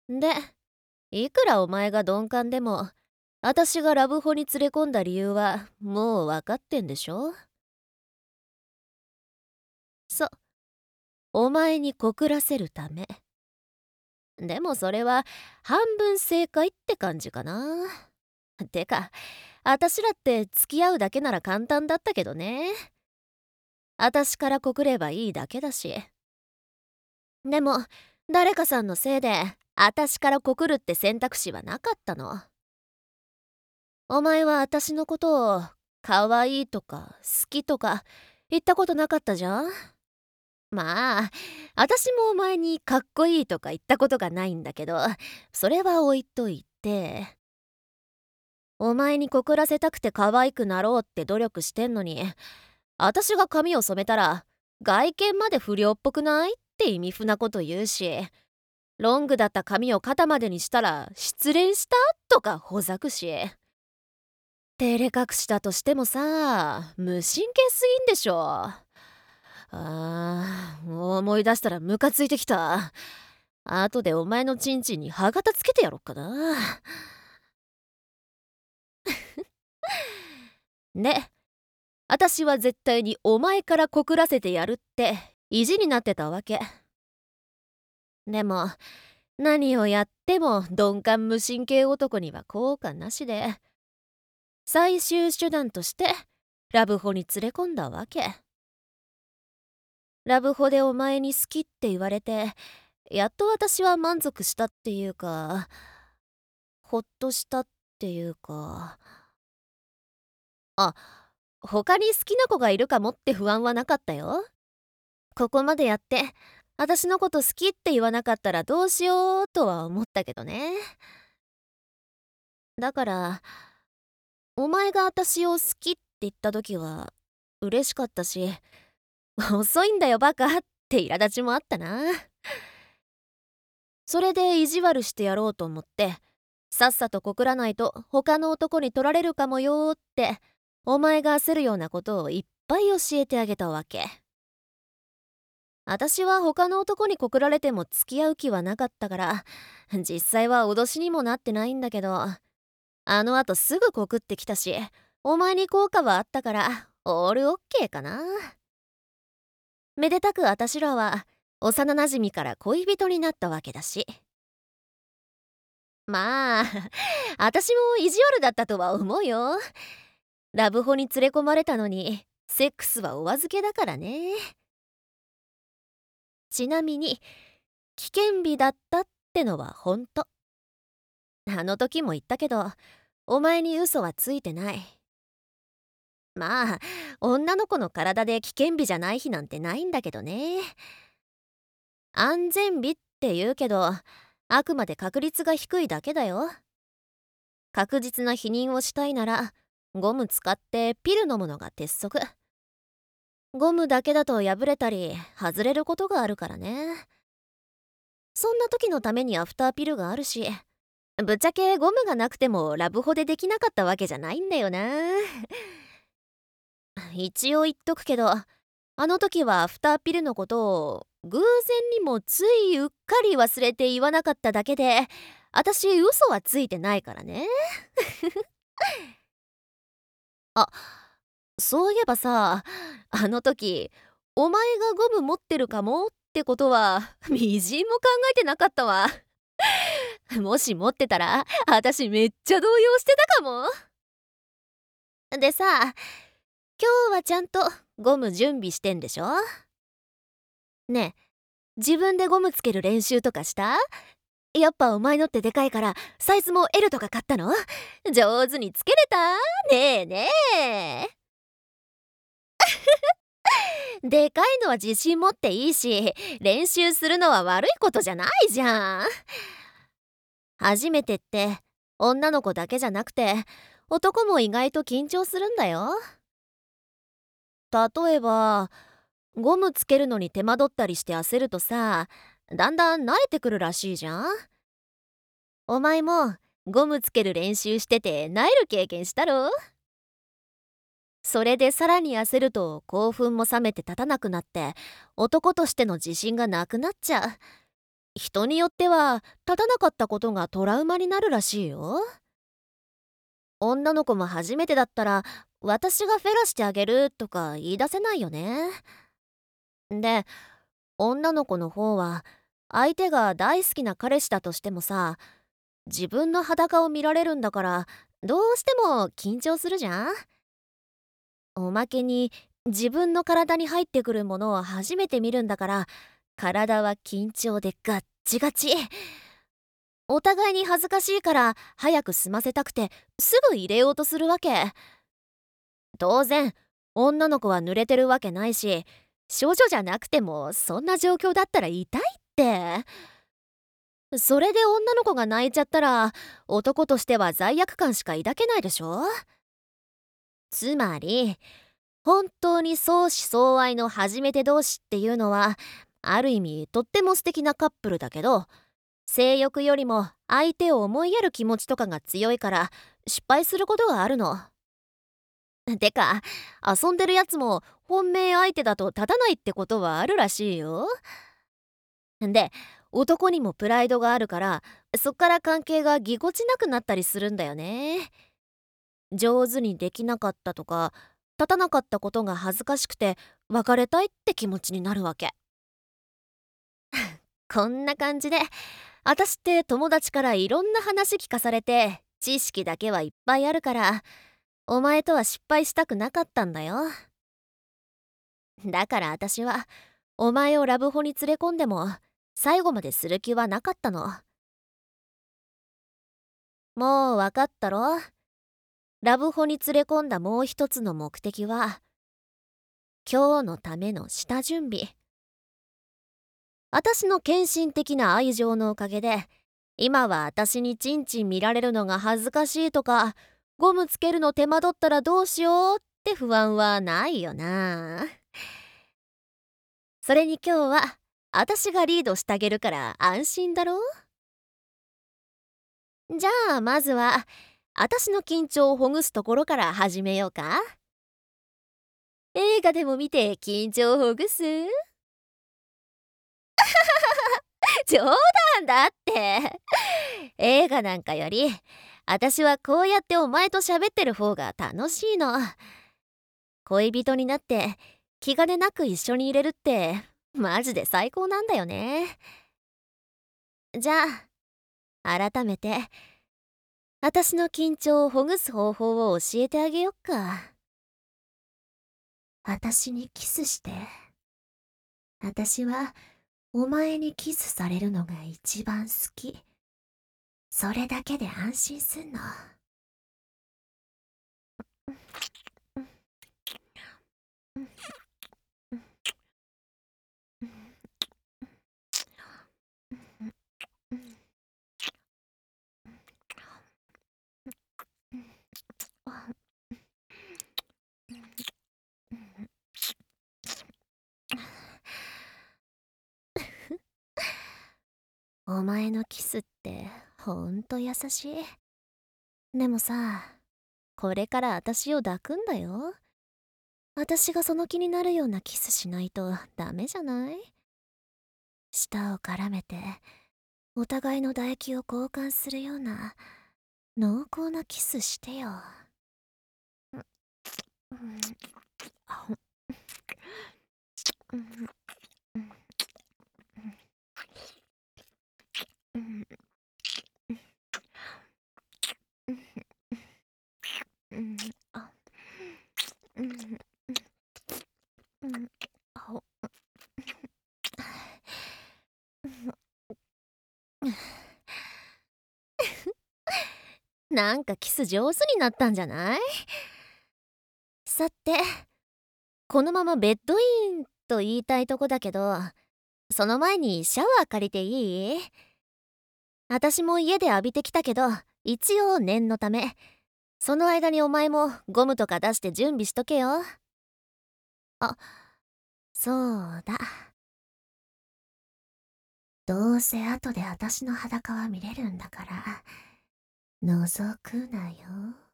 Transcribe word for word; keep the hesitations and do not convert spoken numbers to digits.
で、いくらお前が鈍感でも、私がラブホに連れ込んだ理由はもう分かってんでしょ？そう、お前に告らせるため。でもそれは半分正解って感じかな。てか、私らって付き合うだけなら簡単だったけどね。私から告ればいいだけだし。でも、誰かさんのせいで、私から告るって選択肢はなかったの。お前は私のことを、可愛いとか、好きとか、言ったことなかったじゃん？まあ、私もお前にかっこいいとか言ったことがないんだけど、それは置いといて、お前に告らせたくて可愛くなろうって努力してんのに、私が髪を染めたら、外見まで不良っぽくないって意味不なこと言うし、ロングだった髪を肩までにしたら失恋したとかほざくし。照れ隠しだとしてもさ、無神経すぎんでしょ。あー、思い出したらムカついてきた。後でお前のチンチンに歯型つけてやろっかな。で、私は絶対にお前から告らせてやるって意地になってたわけ。でも、何をやっても鈍感無神経男には効果なしで、最終手段としてラブホに連れ込んだわけ。ラブホでお前に好きって言われて、やっと私は満足したっていうか、ほっとしたっていうか。あ、他に好きな子がいるかもって不安はなかったよ。ここまでやって、私のこと好きって言わなかったらどうしようとは思ったけどね。だから、お前が私を好きって言った時は嬉しかったし、遅いんだよバカって苛立ちもあったな。それで意地悪してやろうと思って、さっさと告らないと他の男に取られるかもよーって、お前が焦るようなことをいっぱい教えてあげたわけ。私は他の男に告られても付き合う気はなかったから、実際は脅しにもなってないんだけど、あの後すぐ告ってきたし、お前に効果はあったから、オールオッケーかな。めでたく私らは、幼なじみから恋人になったわけだし。まあ、私も意地悪だったとは思うよ。ラブホに連れ込まれたのに、セックスはお預けだからね。ちなみに、危険日だったってのはほんと。あの時も言ったけど、お前に嘘はついてない。まあ、女の子の体で危険日じゃない日なんてないんだけどね。安全日って言うけど、あくまで確率が低いだけだよ。確実な否認をしたいなら、ゴム使ってピル飲むのが鉄則。ゴムだけだと破れたり外れることがあるからね。そんな時のためにアフターピルがあるし、ぶっちゃけゴムがなくてもラブホでできなかったわけじゃないんだよな。一応言っとくけど、あの時はアフターピルのことを偶然にもついうっかり忘れて言わなかっただけで、私嘘はついてないからね。あ、そういえばさ、あの時、お前がゴム持ってるかもってことは、みじんも考えてなかったわ。もし持ってたら、私めっちゃ動揺してたかも。でさ、今日はちゃんとゴム準備してんでしょ？ねえ、自分でゴムつける練習とかした？やっぱお前のってでかいから、サイズも エル とか買ったの？上手につけれた？ねえねえ。でかいのは自信持っていいし、練習するのは悪いことじゃないじゃん。初めてって女の子だけじゃなくて男も意外と緊張するんだよ。例えばゴムつけるのに手間取ったりして焦るとさ、だんだん慣れてくるらしいじゃん。お前もゴムつける練習してて慣れる経験したろ？それでさらに焦ると興奮も冷めて立たなくなって、男としての自信がなくなっちゃう。 人によっては立たなかったことがトラウマになるらしいよ。女の子も初めてだったら私がフェラしてあげるとか言い出せないよね。で、女の子の方は相手が大好きな彼氏だとしてもさ、自分の裸を見られるんだからどうしても緊張するじゃん。おまけに自分の体に入ってくるものを初めて見るんだから、体は緊張でガッチガチ。お互いに恥ずかしいから早く済ませたくてすぐ入れようとするわけ。当然女の子は濡れてるわけないし、少女じゃなくてもそんな状況だったら痛いって。それで女の子が泣いちゃったら男としては罪悪感しか抱けないでしょ。つまり本当に相思相愛の初めて同士っていうのはある意味とっても素敵なカップルだけど、性欲よりも相手を思いやる気持ちとかが強いから失敗することがあるの。てか遊んでるやつも本命相手だと立たないってことはあるらしいよ。で、男にもプライドがあるからそっから関係がぎこちなくなったりするんだよね。上手にできなかったとか立たなかったことが恥ずかしくて別れたいって気持ちになるわけ。こんな感じで私って友達からいろんな話聞かされて知識だけはいっぱいあるから、お前とは失敗したくなかったんだよ。だから私はお前をラブホに連れ込んでも最後までする気はなかったの。もうわかったろ。ラブホに連れ込んだもう一つの目的は今日のための下準備。私の献身的な愛情のおかげで今は私にチンチン見られるのが恥ずかしいとか、ゴムつけるの手間取ったらどうしようって不安はないよな。それに今日は私がリードしてあげるから安心だろ。じゃあまずは私の緊張をほぐすところから始めようか。映画でも見て緊張をほぐす冗談だって映画なんかより私はこうやってお前と喋ってる方が楽しいの。恋人になって気兼ねなく一緒にいれるってマジで最高なんだよね。じゃあ改めて私の緊張をほぐす方法を教えてあげよっか。私にキスして。私はお前にキスされるのが一番好き。それだけで安心すんの。お前のキスってほんと優しい。でもさ、これから私を抱くんだよ。私がその気になるようなキスしないとダメじゃない？舌を絡めてお互いの唾液を交換するような濃厚なキスしてよ。うんうんうんうんあうんうんあなんかキス上手になったんじゃない？さて、このままベッドインと言いたいとこだけど、その前にシャワー借りていい？私も家で浴びてきたけど、一応念のため。その間にお前もゴムとか出して準備しとけよ。あ、そうだ。どうせ後で私の裸は見れるんだから、覗くなよ。